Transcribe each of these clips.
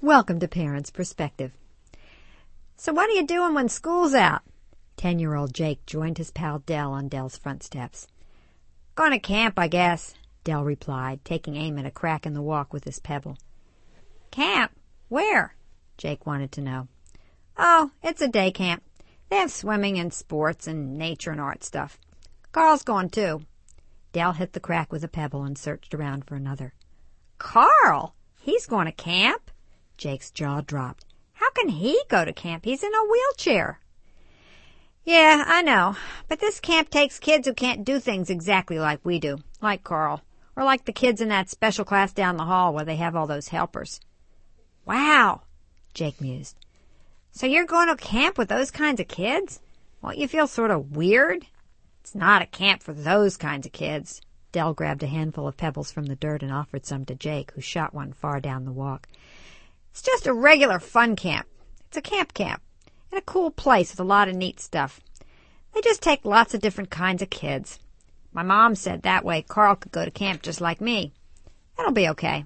Welcome to Parents' Perspective. So what are you doing when school's out? 10-year-old Jake joined his pal Dell on Dell's front steps. Going to camp, I guess, Dell replied, taking aim at a crack in the walk with his pebble. Camp? Where? Jake wanted to know. Oh, it's a day camp. They have swimming and sports and nature and art stuff. Carl's going too. Dell hit the crack with a pebble and searched around for another. Carl? He's going to camp? Jake's jaw dropped. How can he go to camp? He's in a wheelchair. Yeah, I know. But this camp takes kids who can't do things exactly like we do, like Carl, or like the kids in that special class down the hall where they have all those helpers. Wow, Jake mused. So you're going to camp with those kinds of kids? Won't you feel sort of weird? It's not a camp for those kinds of kids. Dell grabbed a handful of pebbles from the dirt and offered some to Jake, who shot one far down the walk. It's just a regular fun camp. It's a camp in a cool place with a lot of neat stuff. They just take lots of different kinds of kids. My mom said that way Carl could go to camp just like me. That'll be okay.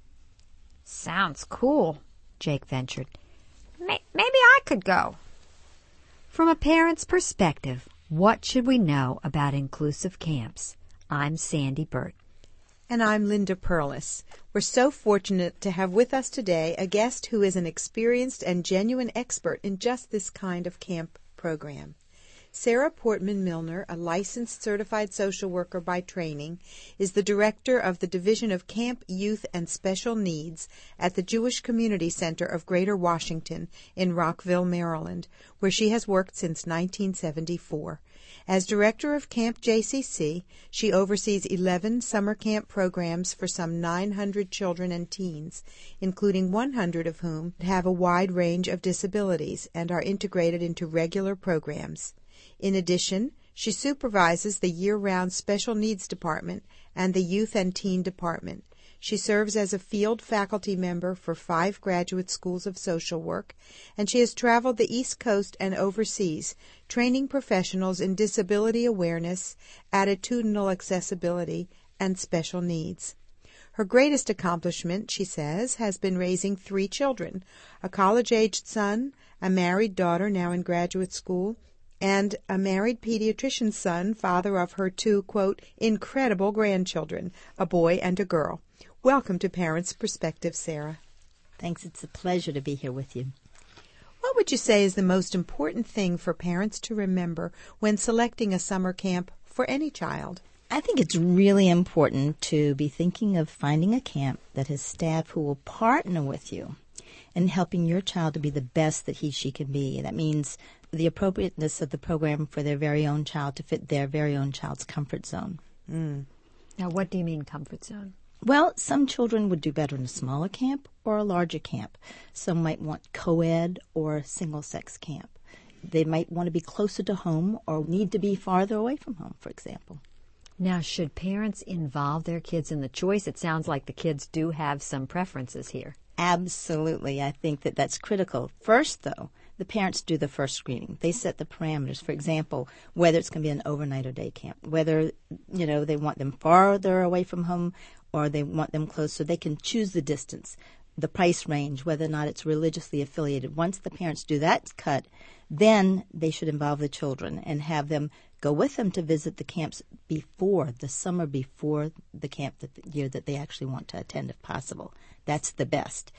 Sounds cool, Jake ventured. Maybe I could go. From a parent's perspective, what should we know about inclusive camps? I'm Sandy Burt. And I'm Linda Perlis. We're so fortunate to have with us today a guest who is an experienced and genuine expert in just this kind of camp program. Sarah Portman Milner, a licensed certified social worker by training, is the director of the Division of Camp, Youth, and Special Needs at the Jewish Community Center of Greater Washington in Rockville, Maryland, where she has worked since 1974. As director of Camp JCC, she oversees 11 summer camp programs for some 900 children and teens, including 100 of whom have a wide range of disabilities and are integrated into regular programs. In addition, she supervises the year-round Special Needs Department and the Youth and Teen Department. She serves as a field faculty member for 5 graduate schools of social work, and she has traveled the East Coast and overseas, training professionals in disability awareness, attitudinal accessibility, and special needs. Her greatest accomplishment, she says, has been raising 3 children, a college-aged son, a married daughter now in graduate school, and a married pediatrician's son, father of her 2, quote, incredible grandchildren, a boy and a girl. Welcome to Parents' Perspective, Sarah. Thanks. It's a pleasure to be here with you. What would you say is the most important thing for parents to remember when selecting a summer camp for any child? I think it's really important to be thinking of finding a camp that has staff who will partner with you in helping your child to be the best that she can be. That means the appropriateness of the program for their very own child to fit their very own child's comfort zone. Now, what do you mean comfort zone? Well, some children would do better in a smaller camp or a larger camp. Some might want co-ed or single-sex camp. They might want to be closer to home or need to be farther away from home, for example. Now, should parents involve their kids in the choice? It sounds like the kids do have some preferences here. Absolutely. I think that that's critical. First, though, the parents do the first screening. They set the parameters. For example, whether it's going to be an overnight or day camp, whether, they want them farther away from home or they want them closer. They can choose the distance, the price range, whether or not it's religiously affiliated. Once the parents do that cut, then they should involve the children and have them go with them to visit the camps before, the summer before the camp, the year that they actually want to attend if possible. That's the best.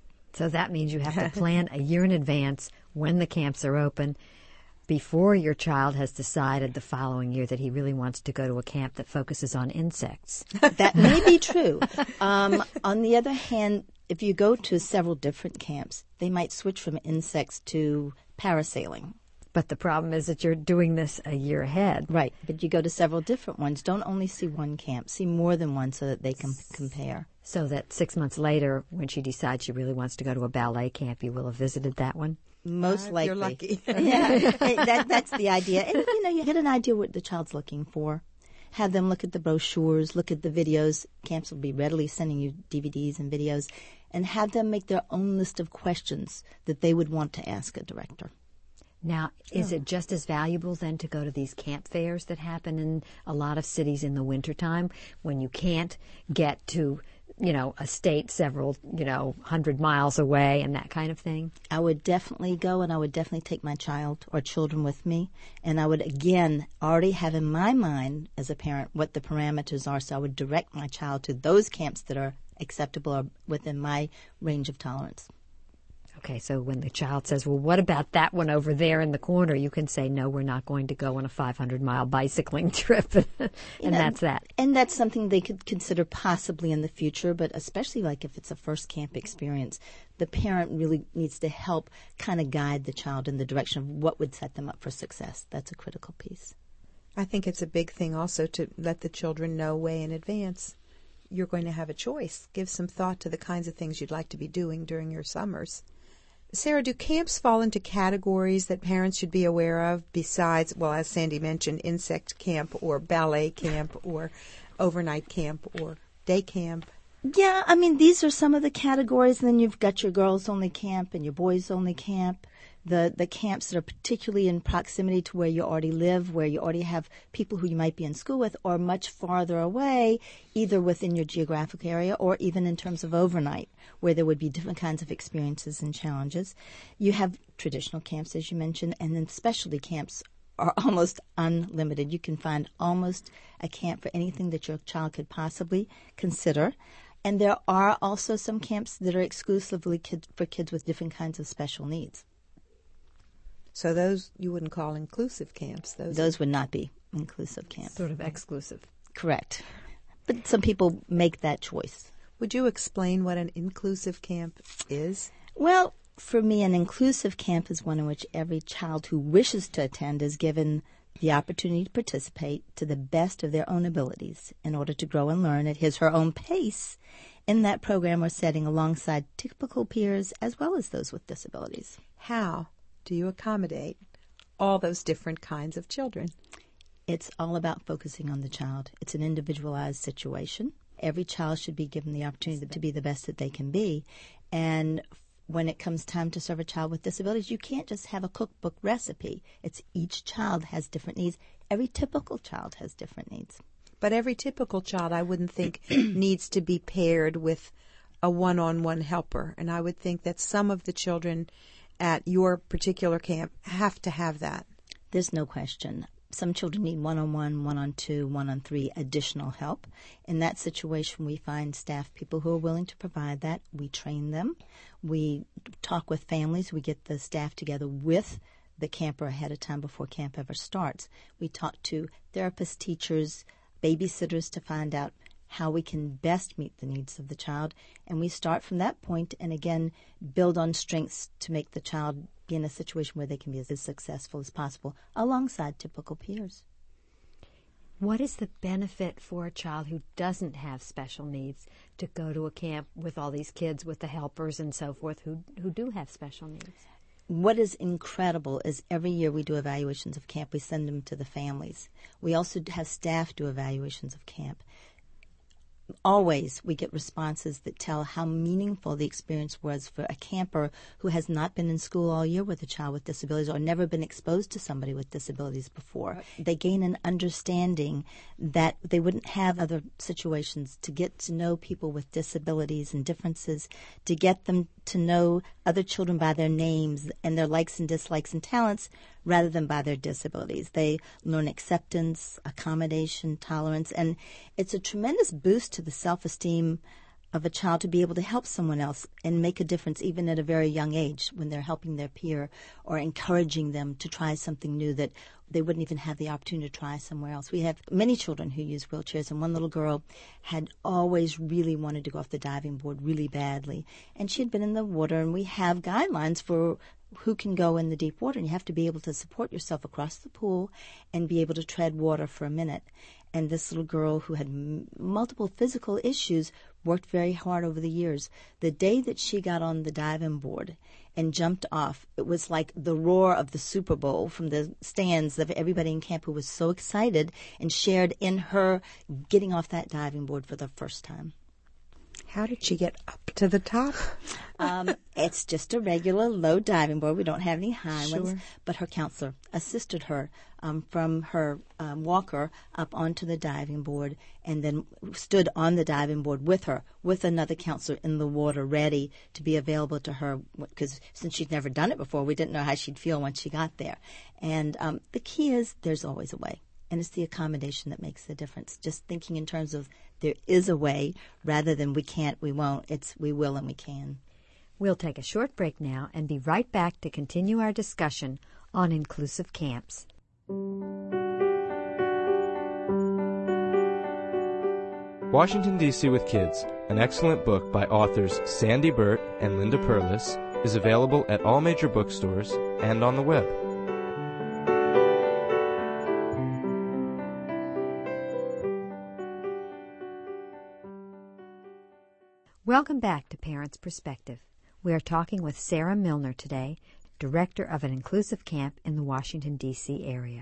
So that means you have to plan a year in advance when the camps are open, before your child has decided the following year that he really wants to go to a camp that focuses on insects. That may be true. On the other hand, if you go to several different camps, they might switch from insects to parasailing. But the problem is that you're doing this a year ahead. Right, but you go to several different ones. Don't only see one camp. See more than one so that they can compare. So that 6 months later, when she decides she really wants to go to a ballet camp, you will have visited that one? Most likely. You're lucky. Yeah, that's the idea. And, you get an idea what the child's looking for. Have them look at the brochures, look at the videos. Camps will be readily sending you DVDs and videos. And have them make their own list of questions that they would want to ask a director. Now, is it just as valuable then to go to these camp fairs that happen in a lot of cities in the wintertime when you can't get to a state several, 100 miles away and that kind of thing? I would definitely go, and I would definitely take my child or children with me. And I would, again, already have in my mind as a parent what the parameters are. So I would direct my child to those camps that are acceptable or within my range of tolerance. Okay, so when the child says, well, what about that one over there in the corner? You can say, no, we're not going to go on a 500-mile bicycling trip. And that's that. And that's something they could consider possibly in the future, but especially like if it's a first camp experience, the parent really needs to help kind of guide the child in the direction of what would set them up for success. That's a critical piece. I think it's a big thing also to let the children know way in advance. You're going to have a choice. Give some thought to the kinds of things you'd like to be doing during your summers. Sarah, do camps fall into categories that parents should be aware of besides, well, as Sandy mentioned, insect camp or ballet camp or overnight camp or day camp? Yeah, I mean, these are some of the categories. And then you've got your girls-only camp and your boys-only camp. The camps that are particularly in proximity to where you already live, where you already have people who you might be in school with, or much farther away, either within your geographic area or even in terms of overnight, where there would be different kinds of experiences and challenges. You have traditional camps, as you mentioned, and then specialty camps are almost unlimited. You can find almost a camp for anything that your child could possibly consider. And there are also some camps that are exclusively for kids with different kinds of special needs. So those you wouldn't call inclusive camps. Those would not be inclusive camps. Sort of exclusive. Correct. But some people make that choice. Would you explain what an inclusive camp is? Well, for me, an inclusive camp is one in which every child who wishes to attend is given the opportunity to participate to the best of their own abilities in order to grow and learn at his or her own pace in that program or setting alongside typical peers as well as those with disabilities. How do you accommodate all those different kinds of children? It's all about focusing on the child. It's an individualized situation. Every child should be given the opportunity to be the best that they can be. And when it comes time to serve a child with disabilities, you can't just have a cookbook recipe. It's each child has different needs. Every typical child has different needs. But every typical child, I wouldn't think, needs to be paired with a one-on-one helper. And I would think that some of the children at your particular camp have to have that. There's no question. Some children need one-on-one, one-on-two, one-on-three additional help. In that situation, we find staff people who are willing to provide that. We train them. We talk with families. We get the staff together with the camper ahead of time before camp ever starts. We talk to therapists, teachers, babysitters to find out how we can best meet the needs of the child. And we start from that point and, again, build on strengths to make the child be in a situation where they can be as successful as possible alongside typical peers. What is the benefit for a child who doesn't have special needs to go to a camp with all these kids, with the helpers and so forth, who do have special needs? What is incredible is every year we do evaluations of camp. We send them to the families. We also have staff do evaluations of camp. Always we get responses that tell how meaningful the experience was for a camper who has not been in school all year with a child with disabilities or never been exposed to somebody with disabilities before. Right. They gain an understanding that they wouldn't have other situations to get to know people with disabilities and differences, to get them to know other children by their names and their likes and dislikes and talents rather than by their disabilities. They learn acceptance, accommodation, tolerance, and it's a tremendous boost to the self-esteem of a child to be able to help someone else and make a difference even at a very young age when they're helping their peer or encouraging them to try something new that they wouldn't even have the opportunity to try somewhere else. We have many children who use wheelchairs, and one little girl had always really wanted to go off the diving board really badly. And she had been in the water, and we have guidelines for who can go in the deep water, and you have to be able to support yourself across the pool and be able to tread water for a minute. And this little girl who had multiple physical issues worked very hard over the years. The day that she got on the diving board and jumped off, it was like the roar of the Super Bowl from the stands of everybody in camp who was so excited and shared in her getting off that diving board for the first time. How did she get up to the top? It's just a regular low diving board. We don't have any high Sure. ones. But her counselor assisted her from her walker up onto the diving board and then stood on the diving board with her, with another counselor in the water ready to be available to her, because since she'd never done it before, we didn't know how she'd feel once she got there. And the key is there's always a way. And it's the accommodation that makes the difference. Just thinking in terms of there is a way rather than we can't, we won't. It's we will and we can. We'll take a short break now and be right back to continue our discussion on inclusive camps. Washington, D.C. with Kids, an excellent book by authors Sandy Burt and Linda Perlis, is available at all major bookstores and on the web. Welcome back to Parents' Perspective. We are talking with Sarah Milner today, director of an inclusive camp in the Washington, D.C. area.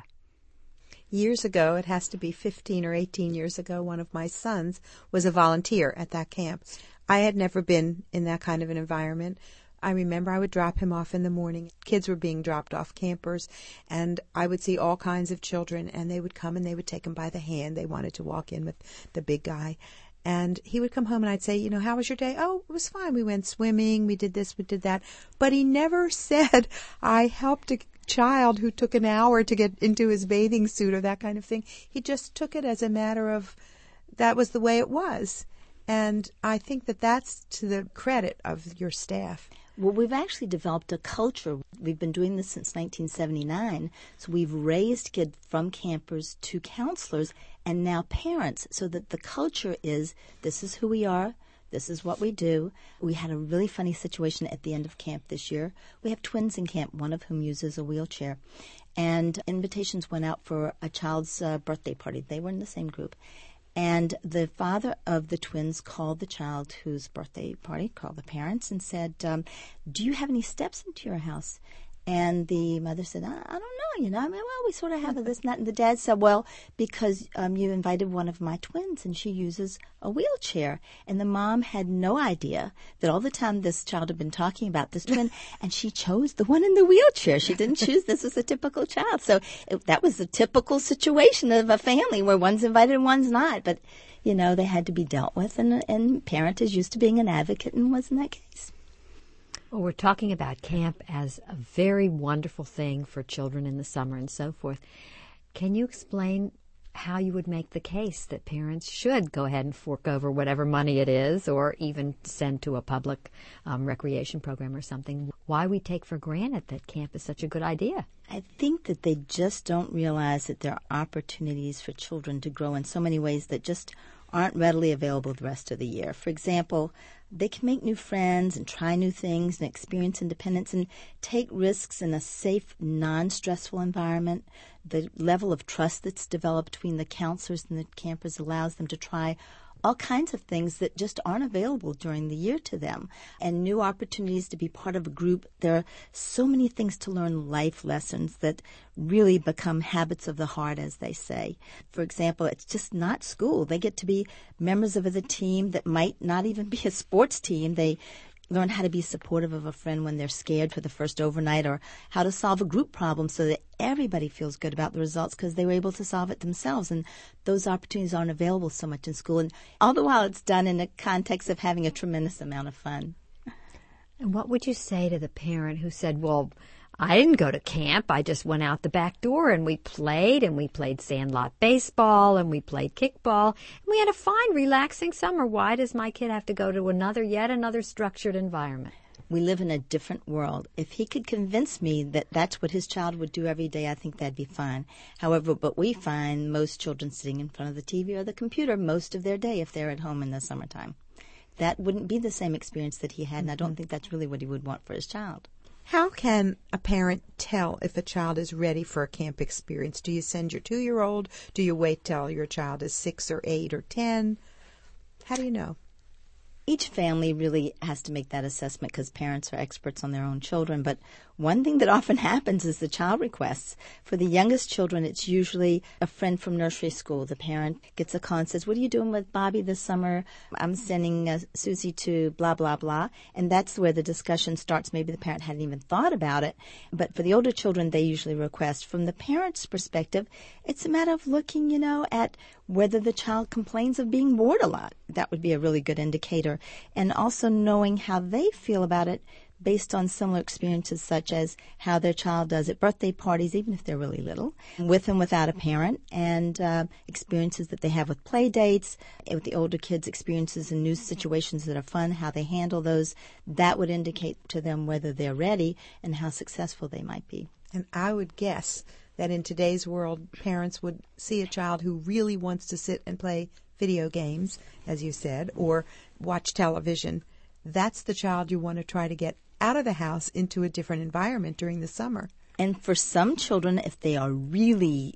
Years ago, it has to be 15 or 18 years ago, one of my sons was a volunteer at that camp. I had never been in that kind of an environment. I remember I would drop him off in the morning. Kids were being dropped off, campers, and I would see all kinds of children, and they would come and they would take him by the hand. They wanted to walk in with the big guy. And he would come home and I'd say, you know, how was your day? Oh, it was fine. We went swimming. We did this, we did that. But he never said, I helped a child who took an hour to get into his bathing suit or that kind of thing. He just took it as a matter of that was the way it was. And I think that that's to the credit of your staff. Well, we've actually developed a culture. We've been doing this since 1979. So we've raised kids from campers to counselors and now parents, so that the culture is this is who we are, this is what we do. We had a really funny situation at the end of camp this year. We have twins in camp, one of whom uses a wheelchair. And invitations went out for a child's birthday party. They were in the same group. And the father of the twins called the child whose birthday party, called the parents, and said, do you have any steps into your house? And the mother said, I don't know, you know. I mean, well, we sort of have this and that. And the dad said, well, because you invited one of my twins and she uses a wheelchair. And the mom had no idea that all the time this child had been talking about this twin, and she chose the one in the wheelchair. She didn't choose this as a typical child. So that was the typical situation of a family where one's invited and one's not. But, you know, they had to be dealt with, and parent is used to being an advocate and was in that case. Well, we're talking about camp as a very wonderful thing for children in the summer and so forth. Can you explain how you would make the case that parents should go ahead and fork over whatever money it is or even send to a public recreation program or something? Why we take for granted that camp is such a good idea? I think that they just don't realize that there are opportunities for children to grow in so many ways that just aren't readily available the rest of the year. For example, they can make new friends and try new things and experience independence and take risks in a safe, non-stressful environment. The level of trust that's developed between the counselors and the campers allows them to try all kinds of things that just aren't available during the year to them, and new opportunities to be part of a group. There are so many things to learn, life lessons that really become habits of the heart, as they say. For example, it's just not school. They get to be members of a team that might not even be a sports team. They learn how to be supportive of a friend when they're scared for the first overnight, or how to solve a group problem so that everybody feels good about the results because they were able to solve it themselves. And those opportunities aren't available so much in school. And all the while it's done in the context of having a tremendous amount of fun. And what would you say to the parent who said, well, I didn't go to camp. I just went out the back door and we played sandlot baseball and we played kickball. And we had a fine, relaxing summer. Why does my kid have to go to yet another structured environment? We live in a different world. If he could convince me that that's what his child would do every day, I think that'd be fine. However, but we find most children sitting in front of the TV or the computer most of their day if they're at home in the summertime. That wouldn't be the same experience that he had, and I don't think that's really what he would want for his child. How can a parent tell if a child is ready for a camp experience? Do you send your 2-year-old? Do you wait till your child is 6 or 8 or 10? How do you know? Each family really has to make that assessment because parents are experts on their own children. But One thing that often happens is the child requests. For the youngest children, it's usually a friend from nursery school. The parent gets a call and says, what are you doing with Bobby this summer? I'm sending Susie to blah, blah, blah. And that's where the discussion starts. Maybe the parent hadn't even thought about it. But for the older children, they usually request. From the parent's perspective, it's a matter of looking, at whether the child complains of being bored a lot. That would be a really good indicator. And also knowing how they feel about it based on similar experiences, such as how their child does at birthday parties, even if they're really little, with and without a parent, and experiences that they have with play dates, with the older kids' experiences in new situations that are fun, how they handle those. That would indicate to them whether they're ready and how successful they might be. And I would guess that in today's world, parents would see a child who really wants to sit and play video games, as you said, or watch television. That's the child you want to try to get out of the house into a different environment during the summer. And for some children, if they are really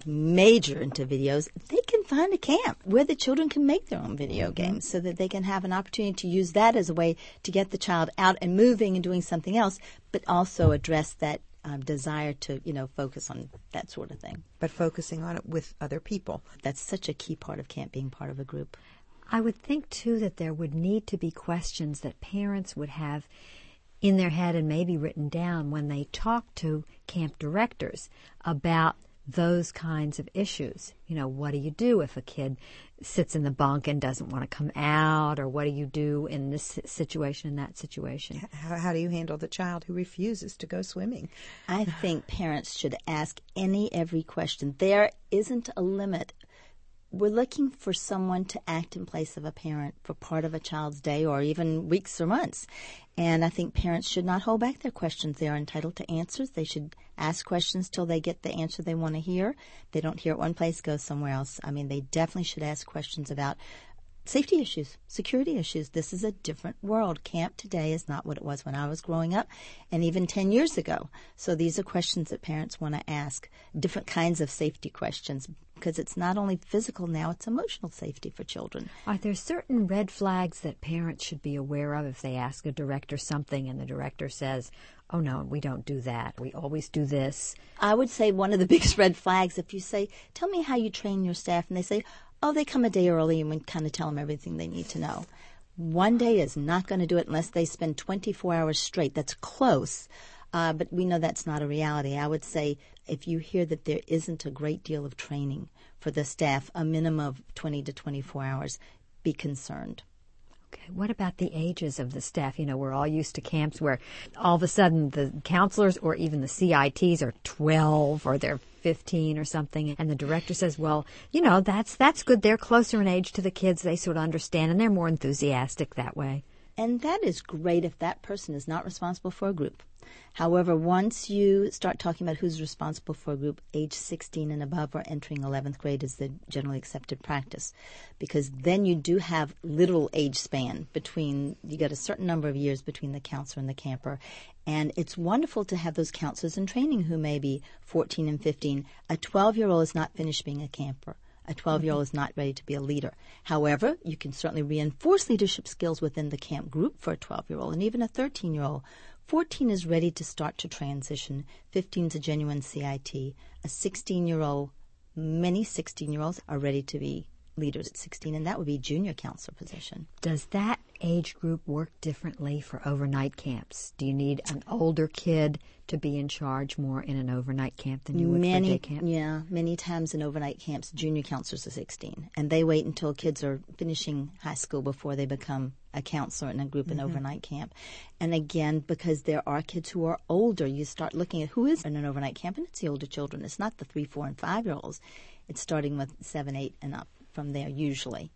major into videos, they can find a camp where the children can make their own video games so that they can have an opportunity to use that as a way to get the child out and moving and doing something else, but also address that desire to, focus on that sort of thing. But focusing on it with other people. That's such a key part of camp, being part of a group. I would think, too, that there would need to be questions that parents would have in their head and maybe written down when they talk to camp directors about those kinds of issues. What do you do if a kid sits in the bunk and doesn't want to come out? Or what do you do in this situation, in that situation? How do you handle the child who refuses to go swimming? I think parents should ask every question. There isn't a limit. We're looking for someone to act in place of a parent for part of a child's day or even weeks or months. And I think parents should not hold back their questions. They are entitled to answers. They should ask questions till they get the answer they want to hear. If they don't hear it one place, go somewhere else. They definitely should ask questions about safety issues, security issues. This is a different world. Camp today is not what it was when I was growing up and even 10 years ago. So these are questions that parents want to ask, different kinds of safety questions, because it's not only physical now, it's emotional safety for children. Are there certain red flags that parents should be aware of if they ask a director something and the director says, oh, no, we don't do that. We always do this? I would say one of the biggest red flags, if you say, tell me how you train your staff, and they say, oh, they come a day early, and we kind of tell them everything they need to know. One day is not going to do it unless they spend 24 hours straight. That's close, but we know that's not a reality. I would say if you hear that there isn't a great deal of training for the staff, a minimum of 20 to 24 hours, be concerned. Okay, what about the ages of the staff? We're all used to camps where all of a sudden the counselors or even the CITs are 12 or they're 15 or something, and the director says, well, that's good. They're closer in age to the kids. They sort of understand, and they're more enthusiastic that way. And that is great if that person is not responsible for a group. However, once you start talking about who's responsible for a group, age 16 and above or entering 11th grade is the generally accepted practice, because then you do have literal age span between, you got a certain number of years between the counselor and the camper. And it's wonderful to have those counselors in training who may be 14 and 15. A 12-year-old is not finished being a camper. A 12-year-old is not ready to be a leader. However, you can certainly reinforce leadership skills within the camp group for a 12-year-old and even a 13-year-old. 14 is ready to start to transition. 15 is a genuine CIT. A 16-year-old, many 16-year-olds are ready to be leaders at 16, and that would be junior counselor position. Does that age group work differently for overnight camps? Do you need an older kid to be in charge more in an overnight camp than you would for a day camp? Yeah, many times in overnight camps, junior counselors are 16, and they wait until kids are finishing high school before they become a counselor in a group in overnight camp. And again, because there are kids who are older, you start looking at who is in an overnight camp, and it's the older children. It's not the 3, 4, and 5-year-olds. It's starting with 7, 8, and up from there usually.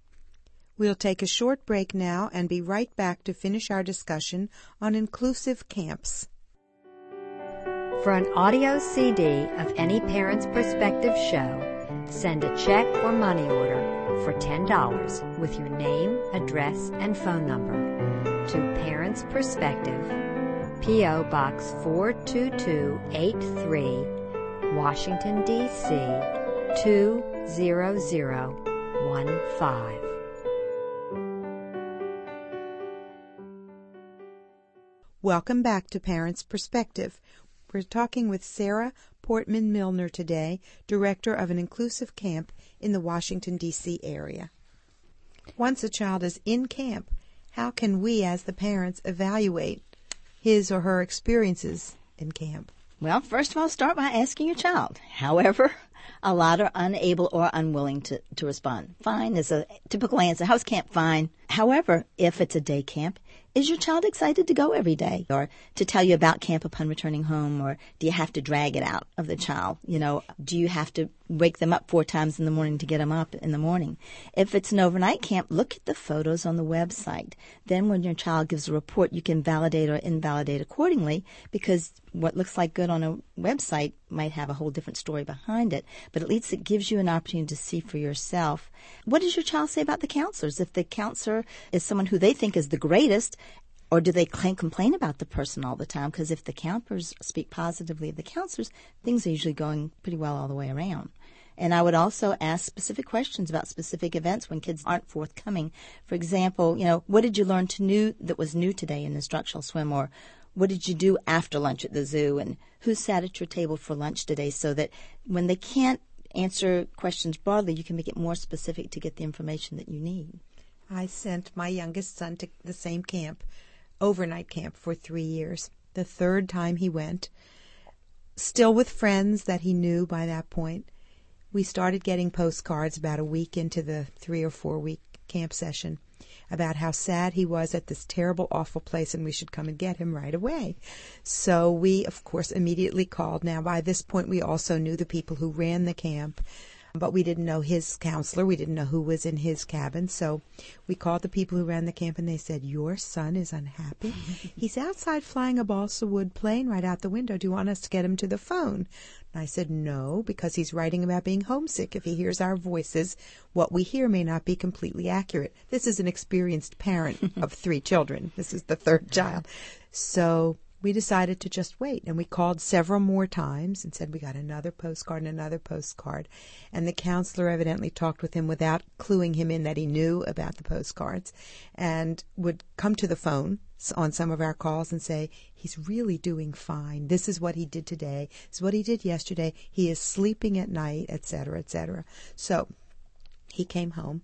We'll take a short break now and be right back to finish our discussion on inclusive camps. For an audio CD of any Parent's Perspective show, send a check or money order for $10 with your name, address, and phone number to Parent's Perspective, P.O. Box 42283, Washington, D.C. 20015. Welcome back to Parents' Perspective. We're talking with Sarah Portman Milner today, director of an inclusive camp in the Washington, D.C. area. Once a child is in camp, how can we as the parents evaluate his or her experiences in camp? Well, first of all, start by asking your child. However, a lot are unable or unwilling to respond. Fine is a typical answer. How's camp? Fine. However, if it's a day camp, is your child excited to go every day or to tell you about camp upon returning home, or do you have to drag it out of the child? Do you have to wake them up 4 times in the morning to get them up in the morning? If it's an overnight camp, look at the photos on the website. Then when your child gives a report, you can validate or invalidate accordingly, because what looks like good on a website might have a whole different story behind it. But at least it gives you an opportunity to see for yourself. What does your child say about the counselors? If the counselor is someone who they think is the greatest, or do they complain about the person all the time? Because if the counselors speak positively of the counselors, things are usually going pretty well all the way around. And I would also ask specific questions about specific events when kids aren't forthcoming. For example, what did you learn that was new today in instructional swim? Or what did you do after lunch at the zoo? And who sat at your table for lunch today? So that when they can't answer questions broadly, you can make it more specific to get the information that you need. I sent my youngest son to the same camp, overnight camp, for 3 years. The 3rd time he went, still with friends that he knew by that point, we started getting postcards about a week into the 3 or 4 week camp session about how sad he was at this terrible, awful place, and we should come and get him right away. So we, of course, immediately called. Now, by this point, we also knew the people who ran the camp, but we didn't know his counselor. We didn't know who was in his cabin. So we called the people who ran the camp, and they said, "Your son is unhappy. He's outside flying a balsa wood plane right out the window. Do you want us to get him to the phone?" And I said, "No, because he's writing about being homesick. If he hears our voices, what we hear may not be completely accurate." This is an experienced parent of 3 children. This is the 3rd child. So we decided to just wait, and we called several more times and said we got another postcard and another postcard. And the counselor evidently talked with him without cluing him in that he knew about the postcards, and would come to the phone on some of our calls and say, "He's really doing fine. This is what he did today. This is what he did yesterday. He is sleeping at night," etc., etc. So he came home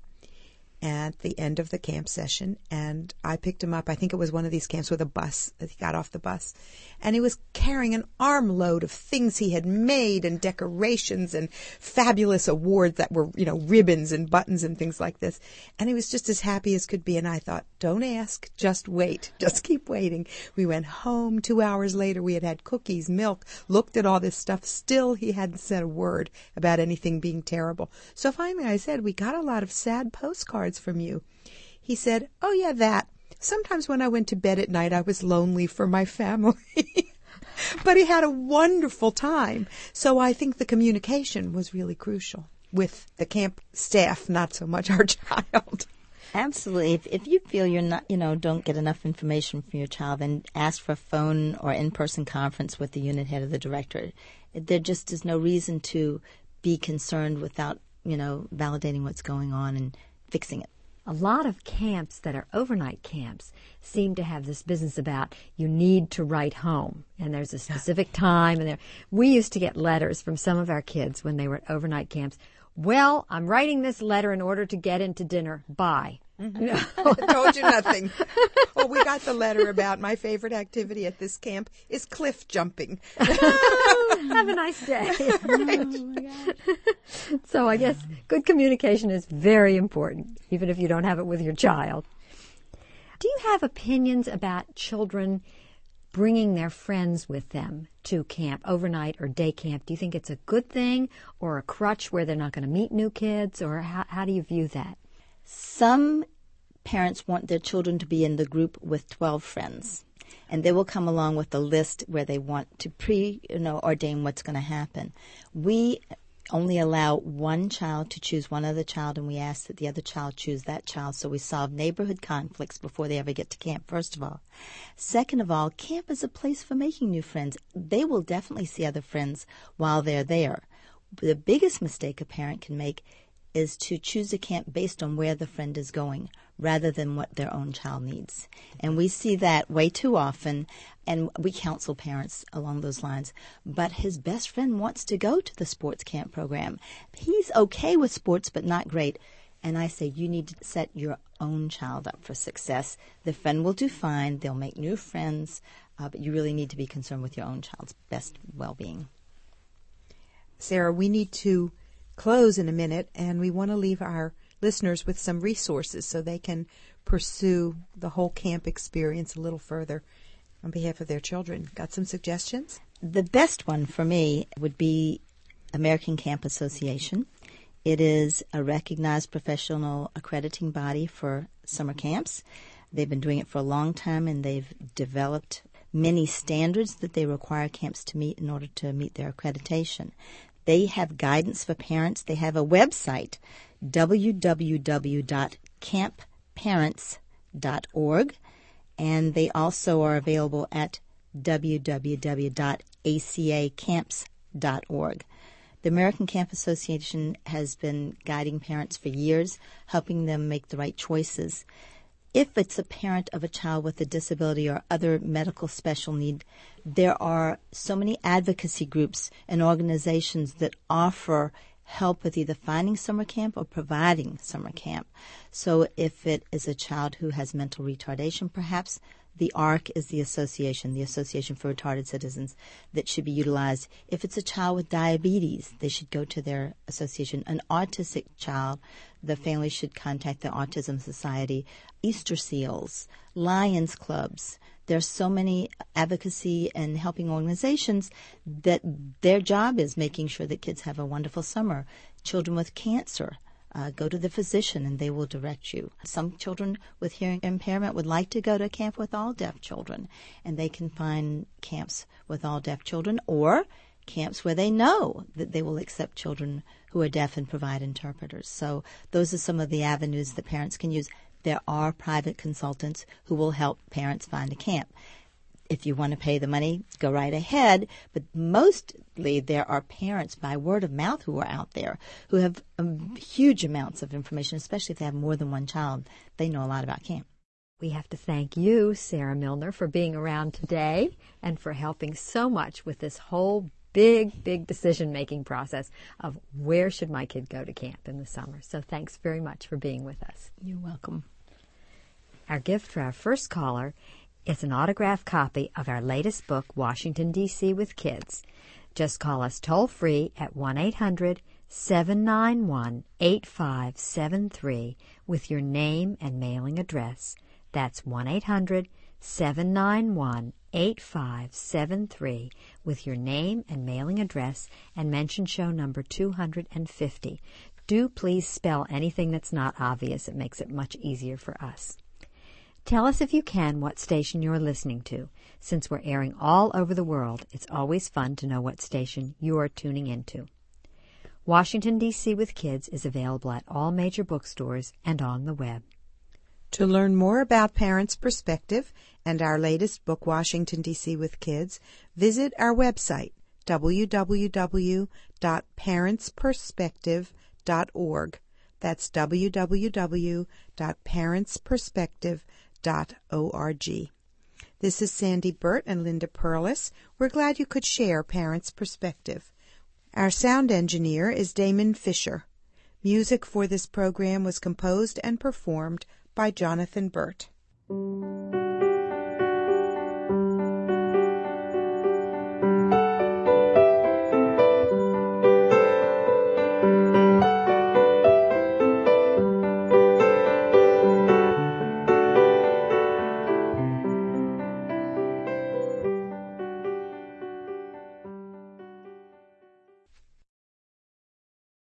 at the end of the camp session, and I picked him up. I think it was one of these camps with a bus. He got off the bus, and he was carrying an armload of things he had made, and decorations and fabulous awards that were, ribbons and buttons and things like this. And he was just as happy as could be. And I thought, don't ask, just wait. Just keep waiting. We went home. 2 hours later, we had had cookies, milk, looked at all this stuff. Still, he hadn't said a word about anything being terrible. So finally I said, "We got a lot of sad postcards from you." He said, "Oh yeah, that. Sometimes when I went to bed at night, I was lonely for my family." But he had a wonderful time. So I think the communication was really crucial with the camp staff, not so much our child. Absolutely. If you feel you're not, don't get enough information from your child, then ask for a phone or in-person conference with the unit head or the director. There just is no reason to be concerned without, validating what's going on and fixing it. A lot of camps that are overnight camps seem to have this business about you need to write home, and there's a specific time. And we used to get letters from some of our kids when they were at overnight camps. "Well, I'm writing this letter in order to get into dinner. Bye." I told you nothing. Oh, we got the letter about my favorite activity at this camp is cliff jumping. Have a nice day. Right. Oh, my God. So I guess good communication is very important, even if you don't have it with your child. Do you have opinions about children bringing their friends with them to camp, overnight or day camp? Do you think it's a good thing or a crutch where they're not going to meet new kids, or how do you view that? Some parents want their children to be in the group with 12 friends, and they will come along with a list where they want to ordain what's going to happen. We only allow one child to choose one other child, and we ask that the other child choose that child, so we solve neighborhood conflicts before they ever get to camp, first of all. Second of all, camp is a place for making new friends. They will definitely see other friends while they're there. The biggest mistake a parent can make is to choose a camp based on where the friend is going rather than what their own child needs. And we see that way too often, and we counsel parents along those lines. But his best friend wants to go to the sports camp program. He's okay with sports, but not great. And I say you need to set your own child up for success. The friend will do fine. They'll make new friends, but you really need to be concerned with your own child's best well-being. Sarah, we need to close in a minute, and we want to leave our listeners with some resources so they can pursue the whole camp experience a little further on behalf of their children. Got some suggestions? The best one for me would be American Camp Association. It is a recognized professional accrediting body for summer camps. They've been doing it for a long time, and they've developed many standards that they require camps to meet in order to meet their accreditation. They have guidance for parents. They have a website, www.campparents.org, and they also are available at www.acacamps.org. The American Camp Association has been guiding parents for years, helping them make the right choices. If it's a parent of a child with a disability or other medical special need, there are so many advocacy groups and organizations that offer help with either finding summer camp or providing summer camp. So if it is a child who has mental retardation, perhaps the ARC is the Association for Retarded Citizens, that should be utilized. If it's a child with diabetes, they should go to their association. An autistic child, the family should contact the Autism Society. Easter Seals, Lions Clubs. There's so many advocacy and helping organizations that their job is making sure that kids have a wonderful summer. Children with cancer. Go to the physician and they will direct you. Some children with hearing impairment would like to go to camp with all deaf children, and they can find camps with all deaf children or camps where they know that they will accept children who are deaf and provide interpreters. So those are some of the avenues that parents can use. There are private consultants who will help parents find a camp. If you want to pay the money, go right ahead. But mostly there are parents by word of mouth who are out there who have huge amounts of information, especially if they have more than one child. They know a lot about camp. We have to thank you, Sarah Milner, for being around today and for helping so much with this whole big decision-making process of where should my kid go to camp in the summer. So thanks very much for being with us. You're welcome. Our gift for our first caller is an autographed copy of our latest book, Washington, D.C. with Kids. Just call us toll-free at 1-800-791-8573 with your name and mailing address. That's 1-800-791-8573 with your name and mailing address, and mention show number 250. Do please spell anything that's not obvious. It makes it much easier for us. Tell us, if you can, what station you're listening to. Since we're airing all over the world, it's always fun to know what station you're tuning into. Washington, D.C. with Kids is available at all major bookstores and on the web. To learn more about Parents' Perspective and our latest book, Washington, D.C. with Kids, visit our website, www.parentsperspective.org. That's www.parentsperspective.org. This is Sandy Burt and Linda Perlis. We're glad you could share Parents' Perspective. Our sound engineer is Damon Fisher. Music for this program was composed and performed by Jonathan Burt.